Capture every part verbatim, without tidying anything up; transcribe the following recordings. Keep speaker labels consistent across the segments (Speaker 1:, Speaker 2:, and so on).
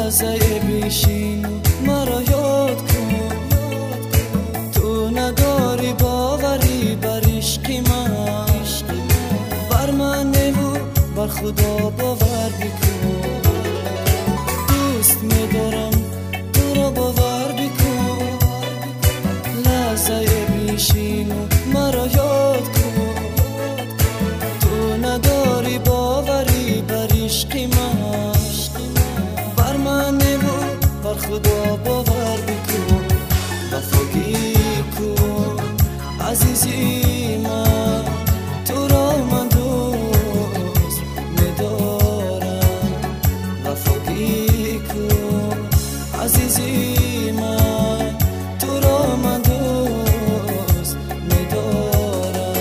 Speaker 1: لحظه بیشین مرا یاد کن. تو نداری باوری بر عشق من، بر من نگو بر خدا باور بکن. دوست می‌دارم تو را باور بکن. لحظه بیشین مرا یاد کن. تو نداری باوری بر عشق من، بر من نگو بر خدا باور بکن. وفاگی کن عزیزی من، تو را من دوست می‌دارم. وفاگی کن عزیزی من، تو را من دوست می‌دارم.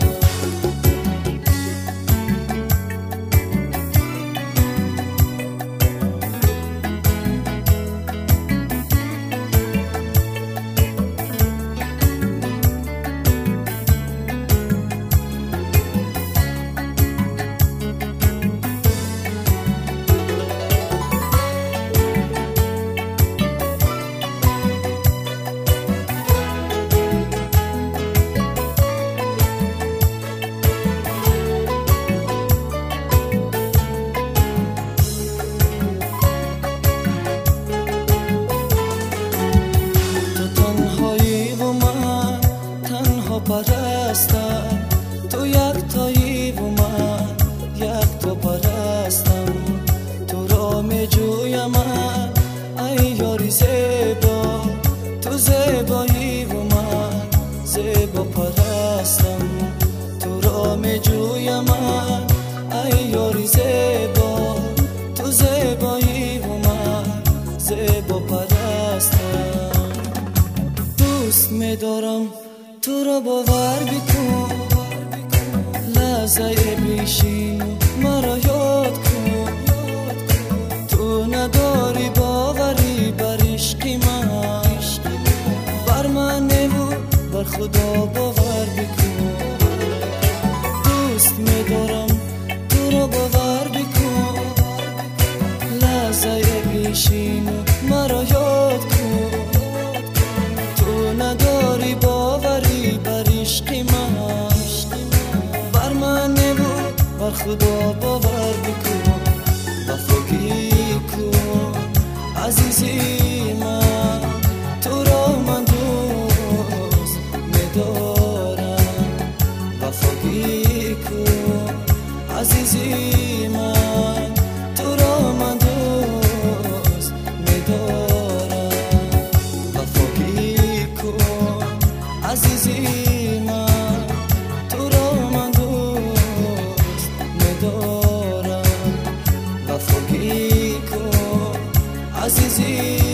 Speaker 1: پرستم تو یک تایی و من یک تو پرستم. تو را می جویم من ای یاری زیبا، تو زیبایی و من زیبا پرستم. تو را می جویم من ای یاری زیبا، تو زیبایی و من زیبا پرستم. دوست می دارم تو را باور بکن. لحظه بیشین مرا یاد کن. تو نداری باوری بر عشق من، بر من نگو بر خدا باور بکن. دوست می‌دارم تو را باور بکن. لحظه بیشین مرا یاد کن. تو نداری باوری بر عشق من، بر من نگو بر خدا باور بکن. وفاگی کن عزیزی من، تو را من دوست می‌دارم. وفاگی کن عزیزی من، تو را من دوست می‌دارم. وفاگی کن عزیزی من، تو را من دوست می‌دارم. وفاگی کن عزیزی